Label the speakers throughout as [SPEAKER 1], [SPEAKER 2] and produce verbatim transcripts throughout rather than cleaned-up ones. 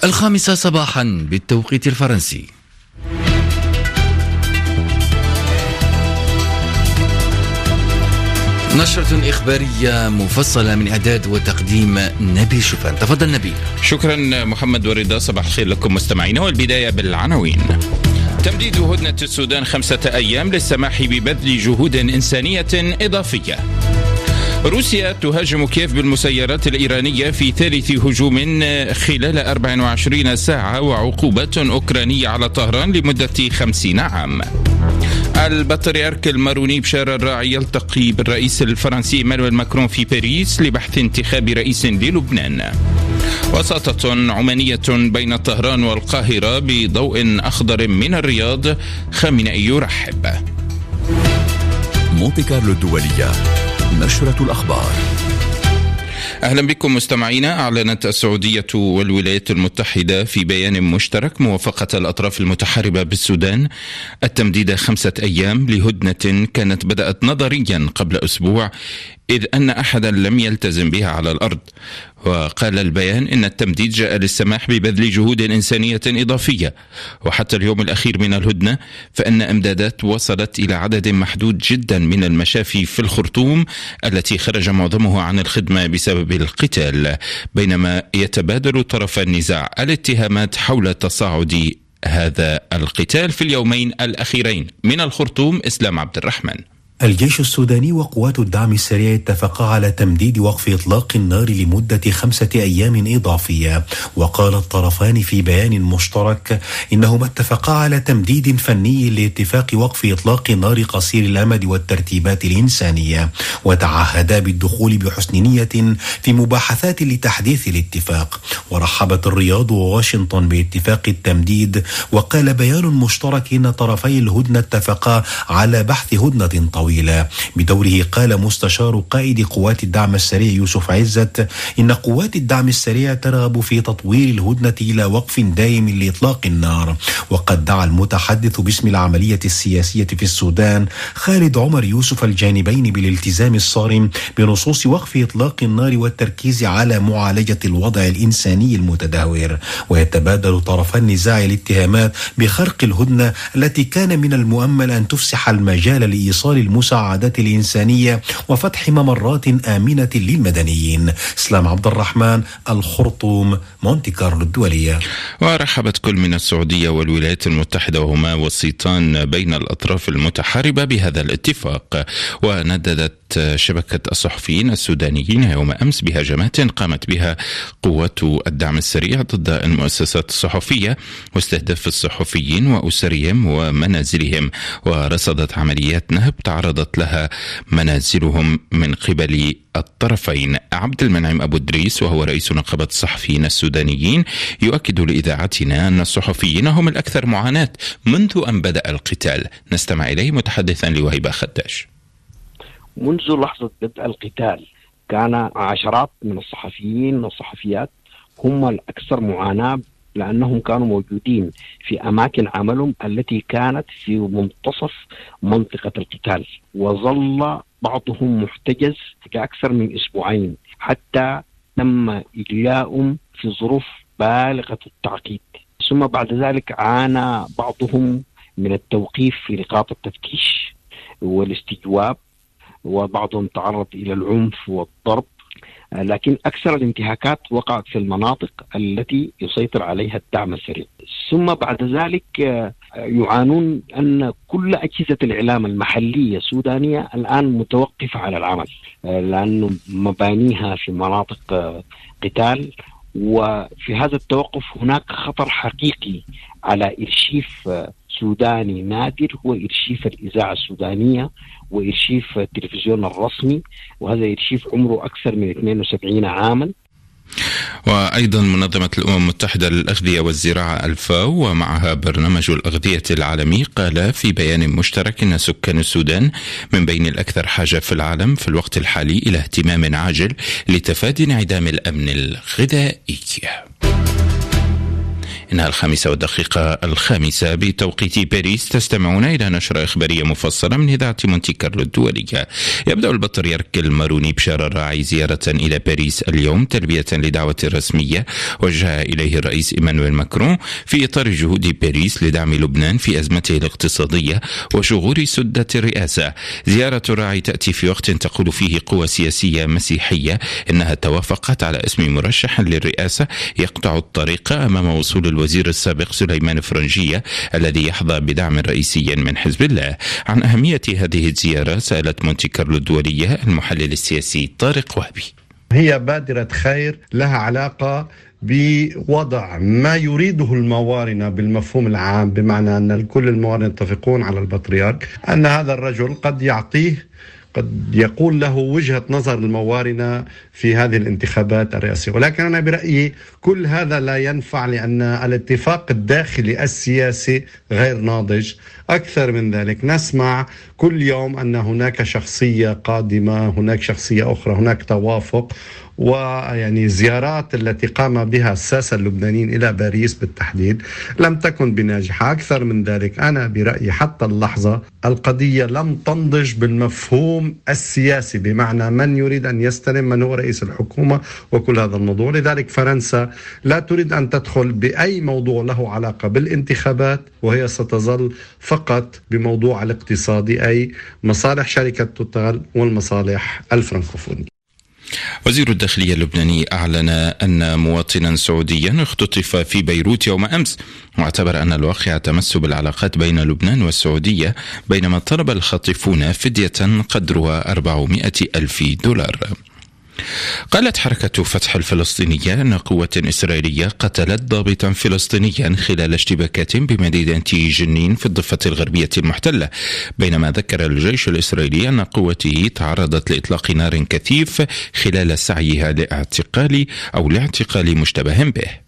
[SPEAKER 1] الخامسة صباحا بالتوقيت الفرنسي. نشرة إخبارية مفصلة من إعداد وتقديم نبيل شوفان. تفضل نبيل.
[SPEAKER 2] شكرا محمد ورضا. صباح الخير لكم مستمعينا، والبداية بالعناوين. تمديد هدنة السودان خمسة أيام للسماح ببذل جهود إنسانية إضافية. روسيا تهاجم كييف بالمسيرات الإيرانية في ثالث هجوم خلال أربع وعشرين ساعة، وعقوبات أوكرانية على طهران لمدة خمسين عام. البطريرك الماروني بشار الراعي يلتقي بالرئيس الفرنسي إيمانويل ماكرون في باريس لبحث انتخاب رئيس للبنان. وساطة عمانية بين طهران والقاهرة بضوء أخضر من الرياض، خامنئي يرحب.
[SPEAKER 3] مونتي كارلو الدولية، نشرة الأخبار.
[SPEAKER 2] أهلا بكم مستمعينا. أعلنت السعودية والولايات المتحدة في بيان مشترك موافقة الأطراف المتحاربة بالسودان التمديد خمسة أيام لهدنة كانت بدأت نظريا قبل أسبوع، إذ أن أحدا لم يلتزم بها على الأرض. وقال البيان إن التمديد جاء للسماح ببذل جهود إنسانية إضافية، وحتى اليوم الأخير من الهدنة فإن إمدادات وصلت إلى عدد محدود جدا من المشافي في الخرطوم التي خرج معظمها عن الخدمة بسبب القتال، بينما يتبادل طرف النزاع الاتهامات حول تصاعد هذا القتال في اليومين الأخيرين. من الخرطوم إسلام عبد الرحمن.
[SPEAKER 4] الجيش السوداني وقوات الدعم السريع اتفقا على تمديد وقف إطلاق النار لمدة خمسة أيام إضافية. وقال الطرفان في بيان مشترك إنهما اتفقا على تمديد فني لاتفاق وقف إطلاق النار قصير الأمد والترتيبات الإنسانية، وتعهدا بالدخول بحسن نية في مباحثات لتحديث الاتفاق. ورحبت الرياض وواشنطن باتفاق التمديد. وقال بيان مشترك إن طرفي الهدنة اتفقا على بحث هدنة طويلة. بدوره قال مستشار قائد قوات الدعم السريع يوسف عزت إن قوات الدعم السريع ترغب في تطوير الهدنة إلى وقف دائم لإطلاق النار. وقد دعا المتحدث باسم العملية السياسية في السودان خالد عمر يوسف الجانبين بالالتزام الصارم بنصوص وقف إطلاق النار والتركيز على معالجة الوضع الإنساني المتدهور. ويتبادل طرفا النزاع الاتهامات بخرق الهدنة التي كان من المؤمل أن تفسح المجال لإيصال المساعدات الإنسانية وفتح ممرات آمنة للمدنيين. اسلام عبد الرحمن، الخرطوم، مونتي كارلو الدولية.
[SPEAKER 2] ورحبت كل من السعودية والولايات المتحدة وهما وسيطان بين الأطراف المتحاربة بهذا الاتفاق. ونددت شبكة الصحفيين السودانيين يوم أمس بهجمات قامت بها قوات الدعم السريع ضد المؤسسات الصحفية واستهداف الصحفيين وأسرهم ومنازلهم، ورصدت عمليات نهب تعرضت لها منازلهم من قبل الطرفين. عبد المنعم أبو إدريس وهو رئيس نقابة الصحفيين السودانيين يؤكد لإذاعتنا أن الصحفيين هم الأكثر معاناة منذ أن بدأ القتال. نستمع إليه متحدثا لوهيبة خداش.
[SPEAKER 5] منذ لحظة بدء القتال كان عشرات من الصحفيين والصحفيات هم الأكثر معاناة، لأنهم كانوا موجودين في أماكن عملهم التي كانت في منتصف منطقة القتال، وظل بعضهم محتجز كأكثر من أسبوعين حتى تم إجلاؤهم في ظروف بالغة التعقيد. ثم بعد ذلك عانى بعضهم من التوقيف في نقاط التفتيش والاستجواب، وبعضهم تعرض إلى العنف والضرب. لكن أكثر الانتهاكات وقعت في المناطق التي يسيطر عليها الدعم السريع. ثم بعد ذلك يعانون أن كل أجهزة الإعلام المحلية السودانية الآن متوقفة على العمل، لأن مبانيها في مناطق قتال. وفي هذا التوقف هناك خطر حقيقي على إرشيف سوداني نادر، هو إرشيف الإذاعة السودانية وإرشيف التلفزيون الرسمي، وهذا إرشيف عمره أكثر من اثنين وسبعين عاما.
[SPEAKER 2] وأيضا منظمة الأمم المتحدة للأغذية والزراعة الفاو ومعها برنامج الأغذية العالمي قال في بيان مشترك أن سكان السودان من بين الأكثر حاجة في العالم في الوقت الحالي إلى اهتمام عاجل لتفادي انعدام الأمن الغذائي. إنها الخامسة والدقيقة الخامسة بتوقيت باريس. تستمعون إلى نشرة إخبارية مفصلة من إذاعة مونتي كارلو الدولية. يبدأ البطريرك الماروني بشار الراعي زيارة إلى باريس اليوم تلبية لدعوة رسمية وجه إليه الرئيس إيمانويل ماكرون في إطار جهود باريس لدعم لبنان في أزمته الاقتصادية وشغور سدة الرئاسة. زيارة الراعي تأتي في وقت تقول فيه قوى سياسية مسيحية إنها توافقت على اسم مرشح للرئاسة يقطع الطريق أمام وصول الوزير السابق سليمان فرنجية الذي يحظى بدعم رئيسي من حزب الله. عن أهمية هذه الزيارة سألت مونتي كارلو الدولية المحلل السياسي طارق وهبي.
[SPEAKER 6] هي بادرة خير لها علاقة بوضع ما يريده الموارنة بالمفهوم العام، بمعنى أن كل الموارنة يتفقون على البطريرك أن هذا الرجل قد يعطيه قد يقول له وجهة نظر الموارنة في هذه الانتخابات الرئاسية. ولكن أنا برأيي كل هذا لا ينفع، لأن الاتفاق الداخلي السياسي غير ناضج. أكثر من ذلك نسمع كل يوم أن هناك شخصية قادمة، هناك شخصية أخرى، هناك توافق، ويعني زيارات التي قام بها الساسة اللبنانيين إلى باريس بالتحديد لم تكن بناجحة. أكثر من ذلك أنا برأيي حتى اللحظة القضية لم تنضج بالمفهوم السياسي، بمعنى من يريد أن يستلم، من هو رئيس الحكومة، وكل هذا الموضوع. لذلك فرنسا لا تريد أن تدخل بأي موضوع له علاقة بالانتخابات، وهي ستظل فقط بموضوع الاقتصادي، أي مصالح شركة توتال والمصالح الفرنكوفونية.
[SPEAKER 2] وزير الداخلية اللبناني أعلن أن مواطنا سعوديا اختطف في بيروت يوم أمس، واعتبر أن الواقع تمس بالعلاقات بين لبنان والسعودية، بينما طلب الخاطفون فدية قدرها أربعمائة ألف دولار. قالت حركة فتح الفلسطينية أن قوة إسرائيلية قتلت ضابطا فلسطينيا خلال اشتباكات بمدينة جنين في الضفة الغربية المحتلة، بينما ذكر الجيش الإسرائيلي أن قوته تعرضت لإطلاق نار كثيف خلال سعيها لاعتقال أو لاعتقال مشتبه به.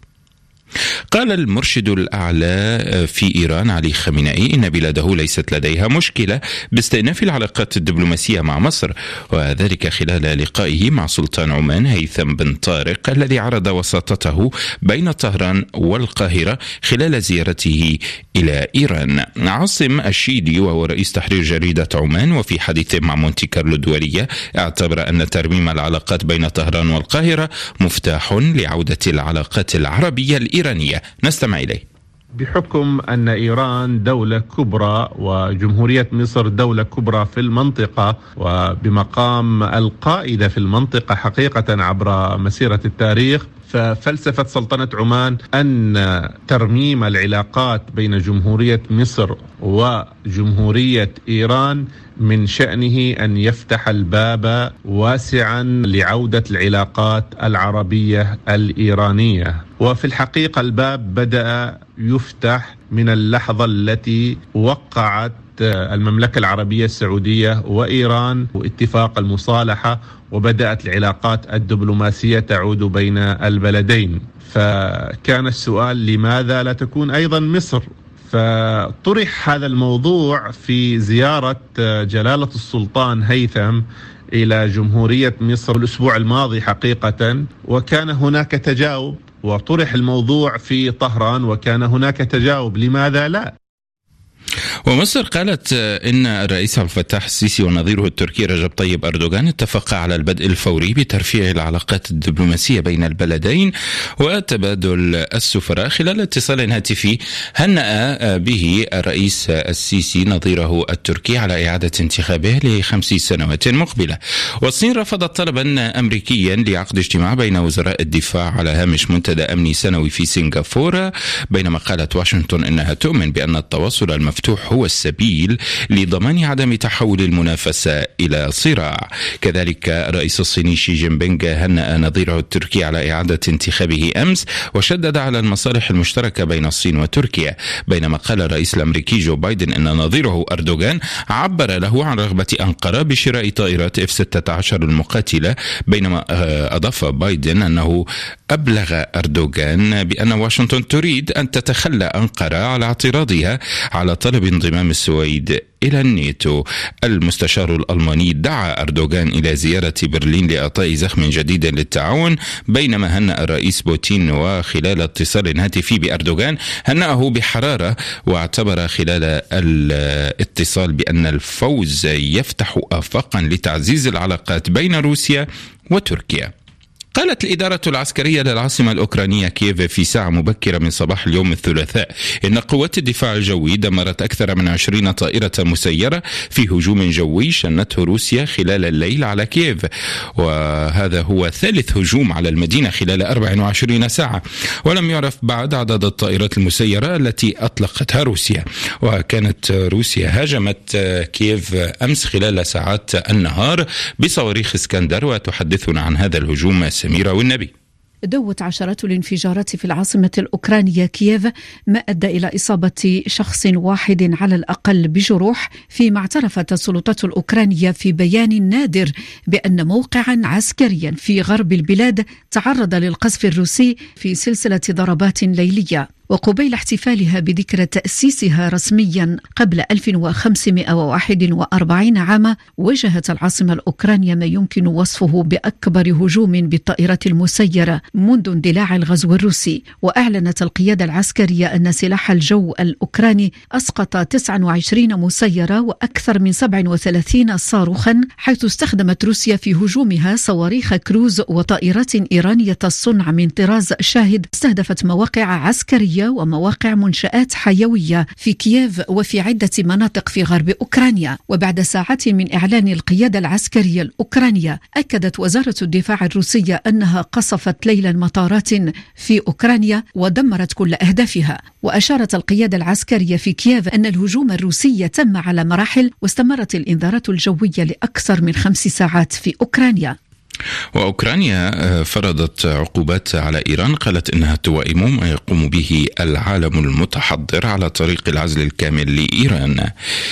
[SPEAKER 2] قال المرشد الأعلى في إيران علي خامنئي إن بلاده ليست لديها مشكلة باستئناف العلاقات الدبلوماسية مع مصر، وذلك خلال لقائه مع سلطان عمان هيثم بن طارق الذي عرض وساطته بين طهران والقاهرة خلال زيارته إلى إيران. عاصم الشيدي وهو رئيس تحرير جريدة عمان وفي حديث مع مونتي كارلو الدولية اعتبر أن ترميم العلاقات بين طهران والقاهرة مفتاح لعودة العلاقات العربية الإيرانية. نستمع إليه.
[SPEAKER 7] بحكم أن إيران دولة كبرى وجمهورية مصر دولة كبرى في المنطقة وبمقام القائدة في المنطقة حقيقة عبر مسيرة التاريخ، ففلسفة سلطنة عمان أن ترميم العلاقات بين جمهورية مصر وجمهورية إيران من شأنه أن يفتح الباب واسعا لعودة العلاقات العربية الإيرانية. وفي الحقيقة الباب بدأ يفتح من اللحظة التي وقعت المملكة العربية السعودية وإيران واتفاق المصالحة، وبدأت العلاقات الدبلوماسية تعود بين البلدين. فكان السؤال لماذا لا تكون أيضا مصر؟ فطرح هذا الموضوع في زيارة جلالة السلطان هيثم إلى جمهورية مصر الأسبوع الماضي حقيقة، وكان هناك تجاوب، وطرح الموضوع في طهران وكان هناك تجاوب. لماذا لا؟
[SPEAKER 2] ومصر قالت إن الرئيس عبد الفتاح السيسي ونظيره التركي رجب طيب أردوغان اتفقا على البدء الفوري بترفيع العلاقات الدبلوماسية بين البلدين وتبادل السفراء. خلال اتصال هاتفي هنأ به الرئيس السيسي نظيره التركي على إعادة انتخابه لخمس سنوات مقبلة. والصين رفضت طلبا أمريكيا لعقد اجتماع بين وزراء الدفاع على هامش منتدى أمني سنوي في سنغافورة، بينما قالت واشنطن إنها تؤمن بأن التواصل المفتوح هو السبيل لضمان عدم تحول المنافسة إلى صراع. كذلك الرئيس الصيني شي جين بينغ هنأ نظيره التركي على إعادة انتخابه أمس، وشدد على المصالح المشتركة بين الصين وتركيا، بينما قال الرئيس الأمريكي جو بايدن أن نظيره أردوغان عبر له عن رغبة أنقرة بشراء طائرات إف ستة عشر المقاتلة، بينما أضاف بايدن أنه أبلغ أردوغان بأن واشنطن تريد أن تتخلى أنقرة على اعتراضها على طلب طلب انضمام السويد إلى الناتو. المستشار الألماني دعا أردوغان إلى زيارة برلين لإعطاء زخم جديد للتعاون، بينما هنأ الرئيس بوتين وخلال اتصال هاتفي بأردوغان هنأه بحرارة، واعتبر خلال الاتصال بأن الفوز يفتح آفاقا لتعزيز العلاقات بين روسيا وتركيا. قالت الإدارة العسكرية للعاصمة الأوكرانية كييف في ساعة مبكرة من صباح اليوم الثلاثاء إن قوات الدفاع الجوي دمرت أكثر من عشرين طائرة مسيرة في هجوم جوي شنته روسيا خلال الليل على كييف، وهذا هو ثالث هجوم على المدينة خلال أربع وعشرين ساعة، ولم يعرف بعد عدد الطائرات المسيرة التي أطلقتها روسيا. وكانت روسيا هاجمت كييف أمس خلال ساعات النهار بصواريخ اسكندر، وتحدثنا عن هذا الهجوم سميرة والنبي.
[SPEAKER 8] دوت عشرات الانفجارات في العاصمة الأوكرانية كييف، ما أدى إلى إصابة شخص واحد على الأقل بجروح، فيما اعترفت السلطات الأوكرانية في بيان نادر بأن موقعا عسكريا في غرب البلاد تعرض للقصف الروسي في سلسلة ضربات ليلية. وقبيل احتفالها بذكرى تأسيسها رسميا قبل ألف وخمسمائة وواحد وأربعين عاما، واجهت العاصمة الأوكرانية ما يمكن وصفه بأكبر هجوم بالطائرات المسيرة منذ اندلاع الغزو الروسي. وأعلنت القيادة العسكرية أن سلاح الجو الأوكراني أسقط تسعة وعشرين مسيرة وأكثر من سبعة وثلاثين صاروخا، حيث استخدمت روسيا في هجومها صواريخ كروز وطائرات إيرانية الصنع من طراز شاهد استهدفت مواقع عسكرية ومواقع منشآت حيوية في كييف وفي عدة مناطق في غرب أوكرانيا. وبعد ساعات من إعلان القيادة العسكرية الأوكرانية، أكدت وزارة الدفاع الروسية أنها قصفت ليلا مطارات في أوكرانيا ودمرت كل أهدافها. وأشارت القيادة العسكرية في كييف أن الهجوم الروسي تم على مراحل، واستمرت الإنذارات الجوية لأكثر من خمس ساعات في أوكرانيا.
[SPEAKER 2] وأوكرانيا فرضت عقوبات على إيران، قالت إنها توائم ما يقوم به العالم المتحضر على طريق العزل الكامل لإيران.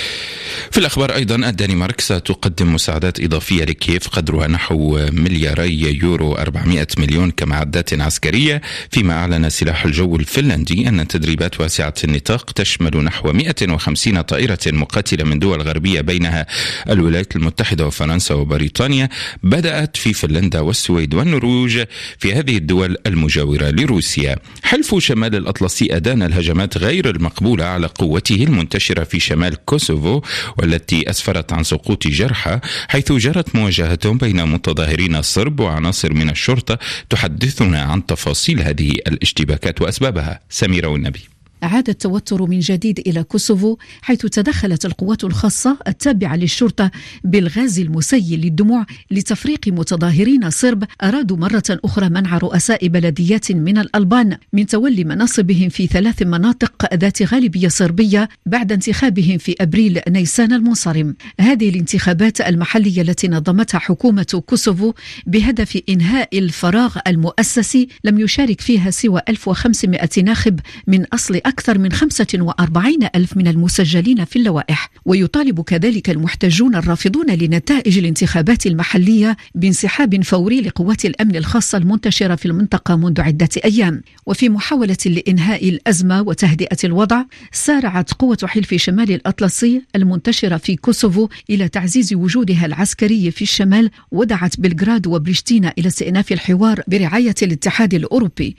[SPEAKER 2] في الأخبار أيضا، الدنمارك ستقدم مساعدات إضافية لكييف قدرها نحو ملياري يورو أربعمائة مليون كمعدات عسكرية، فيما أعلن سلاح الجو الفنلندي أن تدريبات واسعة النطاق تشمل نحو مئة وخمسين طائرة مقاتلة من دول غربية بينها الولايات المتحدة وفرنسا وبريطانيا بدأت في فنلندا والسويد والنرويج، في هذه الدول المجاورة لروسيا. حلف شمال الأطلسي أدان الهجمات غير المقبولة على قوته المنتشرة في شمال كوسوفو، والتي أسفرت عن سقوط جرحى، حيث جرت مواجهة بين متظاهرين صرب وعناصر من الشرطة. تحدثنا عن تفاصيل هذه الاشتباكات وأسبابها سميرة والنبي.
[SPEAKER 8] عاد التوتر من جديد إلى كوسوفو، حيث تدخلت القوات الخاصة التابعة للشرطة بالغاز المسيل للدموع لتفريق متظاهرين صرب أرادوا مرة أخرى منع رؤساء بلديات من الألبان من تولي مناصبهم في ثلاث مناطق ذات غالبية صربية بعد انتخابهم في أبريل نيسان المنصرم. هذه الانتخابات المحلية التي نظمتها حكومة كوسوفو بهدف إنهاء الفراغ المؤسسي لم يشارك فيها سوى ألف وخمسمائة ناخب من أصل أكثر من خمسة وأربعين ألف من المسجلين في اللوائح. ويطالب كذلك المحتجون الرافضون لنتائج الانتخابات المحلية بانسحاب فوري لقوات الأمن الخاصة المنتشرة في المنطقة منذ عدة أيام. وفي محاولة لإنهاء الأزمة وتهدئة الوضع، سارعت قوة حلف شمال الأطلسي المنتشرة في كوسوفو إلى تعزيز وجودها العسكري في الشمال، ودعت بلغراد وبريشتينا إلى استئناف الحوار برعاية الاتحاد الأوروبي.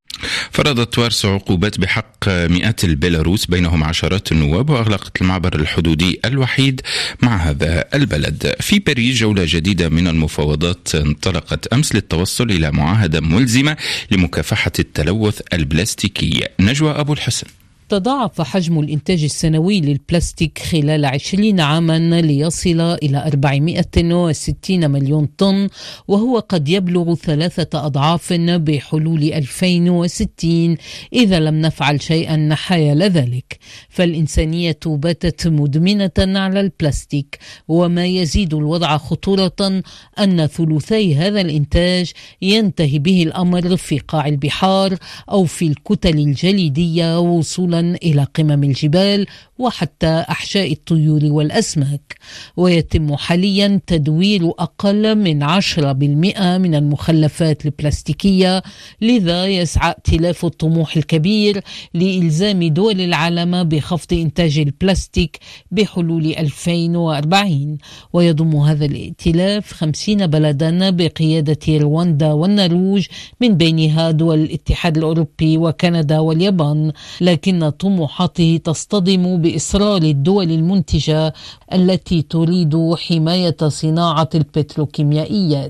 [SPEAKER 2] فرضت وارسو عقوبات بحق مئات البيلاروس بينهم عشرات النواب، وأغلقت المعبر الحدودي الوحيد مع هذا البلد. في باريس جولة جديدة من المفاوضات انطلقت أمس للتوصل إلى معاهدة ملزمة لمكافحة التلوث البلاستيكي. نجوى أبو الحسن.
[SPEAKER 9] تضاعف حجم الإنتاج السنوي للبلاستيك خلال عشرين عاما ليصل إلى أربعمائة وستين مليون طن، وهو قد يبلغ ثلاثة أضعاف بحلول ألفين وستين إذا لم نفعل شيئا حيال ذلك. فالإنسانية باتت مدمنة على البلاستيك، وما يزيد الوضع خطورة أن ثلثي هذا الإنتاج ينتهي به الأمر في قاع البحار أو في الكتل الجليدية وصولا إلى قمم الجبال وحتى أحشاء الطيور والأسماك. ويتم حاليا تدوير أقل من عشرة بالمئة من المخلفات البلاستيكية، لذا يسعى ائتلاف الطموح الكبير لإلزام دول العالم بخفض إنتاج البلاستيك بحلول ألفين وأربعين. ويضم هذا الائتلاف خمسين بلدا بقيادة رواندا والنرويج، من بينها دول الاتحاد الأوروبي وكندا واليابان، لكن طموحاته تصطدم بإصرار الدول المنتجة التي تريد حماية صناعة البتروكيميائيات.